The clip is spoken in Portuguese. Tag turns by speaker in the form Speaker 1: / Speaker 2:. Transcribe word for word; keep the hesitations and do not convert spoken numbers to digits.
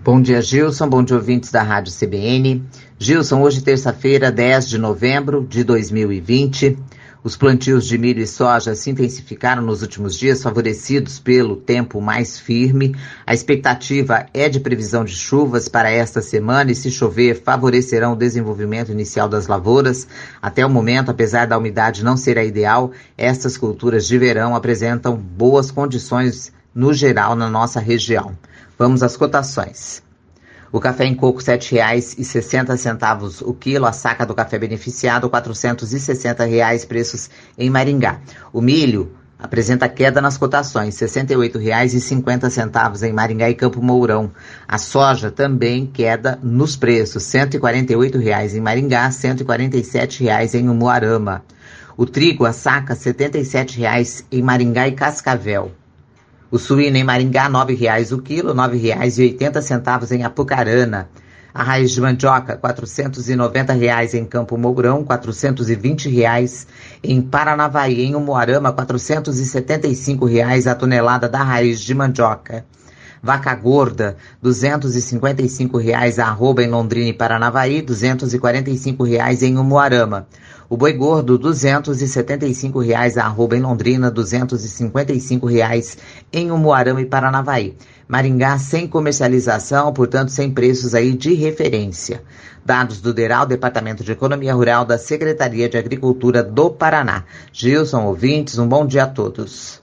Speaker 1: Bom dia, Gilson. Bom dia, ouvintes da Rádio C B N. Gilson, hoje terça-feira, dez de novembro de dois mil e vinte. Os plantios de milho e soja se intensificaram nos últimos dias, favorecidos pelo tempo mais firme. A expectativa é de previsão de chuvas para esta semana e, se chover, favorecerão o desenvolvimento inicial das lavouras. Até o momento, apesar da umidade não ser a ideal, estas culturas de verão apresentam boas condições no geral na nossa região. Vamos às cotações. O café em coco, sete reais e sessenta centavos o quilo. A saca do café beneficiado, quatrocentos e sessenta reais, preços em Maringá. O milho apresenta queda nas cotações, sessenta e oito reais e cinquenta centavos em Maringá e Campo Mourão. A soja também queda nos preços, cento e quarenta e oito reais em Maringá, cento e quarenta e sete reais em Umuarama. O trigo, a saca, setenta e sete reais em Maringá e Cascavel. O suíno em Maringá, nove reais o quilo, nove reais e oitenta centavos em Apucarana. A raiz de mandioca, quatrocentos e noventa reais em Campo Mourão, quatrocentos e vinte reais em Paranavaí. Em Umuarama, quatrocentos e setenta e cinco reais a tonelada da raiz de mandioca. Vaca gorda, duzentos e cinquenta e cinco reais a arroba em Londrina e Paranavaí, duzentos e quarenta e cinco reais em Umuarama. O boi gordo, duzentos e setenta e cinco reais a arroba em Londrina, duzentos e cinquenta e cinco reais em Umuarama e Paranavaí. Maringá sem comercialização, portanto sem preços aí de referência. Dados do DERAL, Departamento de Economia Rural da Secretaria de Agricultura do Paraná. Gilson, ouvintes, um bom dia a todos.